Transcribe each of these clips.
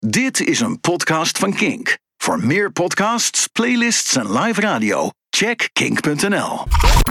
Dit is een podcast van Kink. Voor meer podcasts, playlists en live radio, check kink.nl.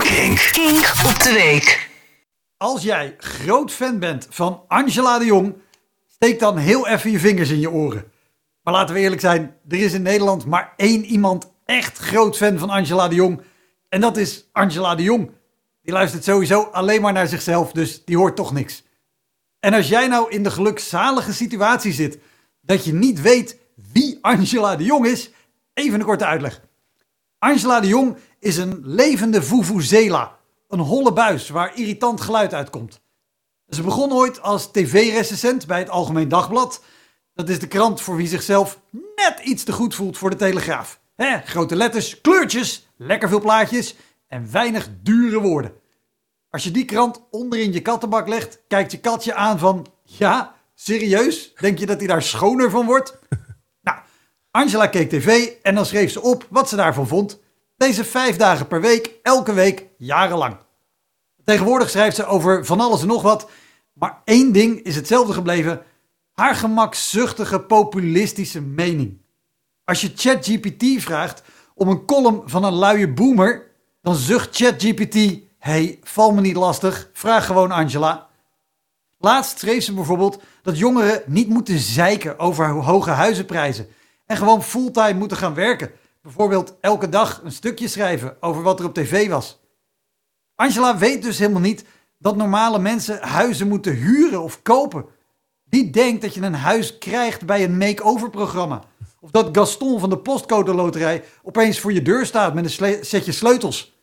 Kink op de week. Als jij groot fan bent van Angela de Jong, steek dan heel even je vingers in je oren. Maar laten we eerlijk zijn, er is in Nederland maar één iemand echt groot fan van Angela de Jong. En dat is Angela de Jong. Die luistert sowieso alleen maar naar zichzelf, dus die hoort toch niks. En als jij nou in de gelukzalige situatie zit dat je niet weet wie Angela de Jong is, even een korte uitleg. Angela de Jong is een levende vuvuzela, een holle buis waar irritant geluid uitkomt. Ze begon ooit als tv-recensent bij het Algemeen Dagblad. Dat is de krant voor wie zichzelf net iets te goed voelt voor de Telegraaf. Grote letters, kleurtjes, lekker veel plaatjes en weinig dure woorden. Als je die krant onderin je kattenbak legt, kijkt je katje aan van, ja, serieus? Denk je dat hij daar schoner van wordt? Nou, Angela keek tv en dan schreef ze op wat ze daarvan vond. Deze 5 dagen per week, elke week, jarenlang. Tegenwoordig schrijft ze over van alles en nog wat, maar één ding is hetzelfde gebleven: haar gemakzuchtige populistische mening. Als je ChatGPT vraagt om een column van een luie boomer, dan zucht ChatGPT: hey, val me niet lastig, vraag gewoon Angela. Laatst schreef ze bijvoorbeeld dat jongeren niet moeten zeiken over hoge huizenprijzen en gewoon fulltime moeten gaan werken. Bijvoorbeeld elke dag een stukje schrijven over wat er op tv was. Angela weet dus helemaal niet dat normale mensen huizen moeten huren of kopen. Wie denkt dat je een huis krijgt bij een make-over programma? Of dat Gaston van de Postcode Loterij opeens voor je deur staat met een setje sleutels?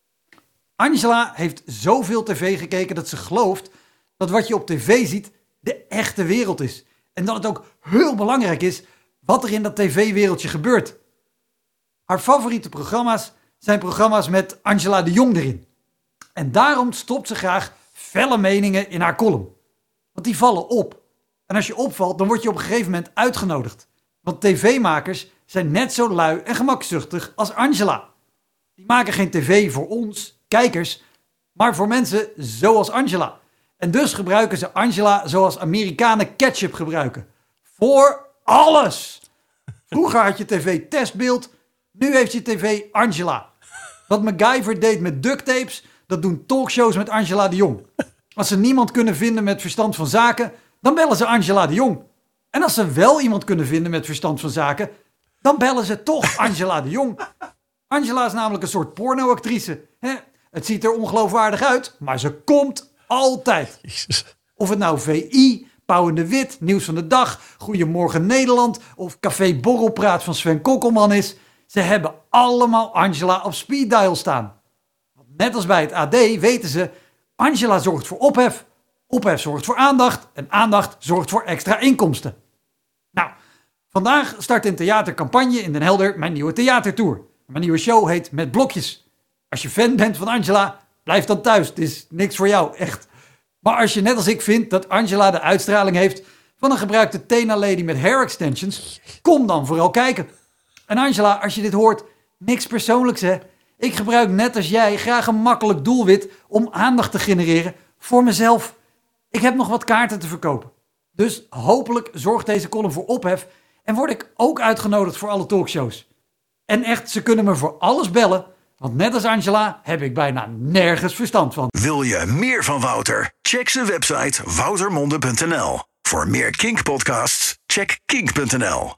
Angela heeft zoveel tv gekeken dat ze gelooft dat wat je op tv ziet de echte wereld is. En dat het ook heel belangrijk is wat er in dat tv-wereldje gebeurt. Haar favoriete programma's zijn programma's met Angela de Jong erin. En daarom stopt ze graag felle meningen in haar column. Want die vallen op. En als je opvalt, dan word je op een gegeven moment uitgenodigd. Want tv-makers zijn net zo lui en gemakzuchtig als Angela. Die maken geen tv voor ons, kijkers, maar voor mensen zoals Angela. En dus gebruiken ze Angela zoals Amerikanen ketchup gebruiken. Voor alles! Vroeger had je tv testbeeld, nu heeft je tv Angela. Wat MacGyver deed met ducttapes, dat doen talkshows met Angela de Jong. Als ze niemand kunnen vinden met verstand van zaken, dan bellen ze Angela de Jong. En als ze wel iemand kunnen vinden met verstand van zaken, dan bellen ze toch Angela de Jong. Angela is namelijk een soort pornoactrice. Het ziet er ongeloofwaardig uit, maar ze komt altijd. Jezus. Of het nou VI, Pauw en de Wit, Nieuws van de Dag, Goedemorgen Nederland of Café Borrelpraat van Sven Kokkelman is. Ze hebben allemaal Angela op speed dial staan. Net als bij het AD weten ze, Angela zorgt voor ophef, ophef zorgt voor aandacht en aandacht zorgt voor extra inkomsten. Nou, vandaag start in theatercampagne in Den Helder mijn nieuwe theatertour. Mijn nieuwe show heet Met Blokjes. Als je fan bent van Angela, blijf dan thuis. Het is niks voor jou, echt. Maar als je net als ik vindt dat Angela de uitstraling heeft van een gebruikte Tena Lady met hair extensions, kom dan vooral kijken. En Angela, als je dit hoort, niks persoonlijks hè. Ik gebruik net als jij graag een makkelijk doelwit om aandacht te genereren voor mezelf. Ik heb nog wat kaarten te verkopen. Dus hopelijk zorgt deze column voor ophef en word ik ook uitgenodigd voor alle talkshows. En echt, ze kunnen me voor alles bellen, want net als Angela heb ik bijna nergens verstand van. Wil je meer van Wouter? Check zijn website woutermonde.nl. Voor meer Kink podcasts, check kink.nl.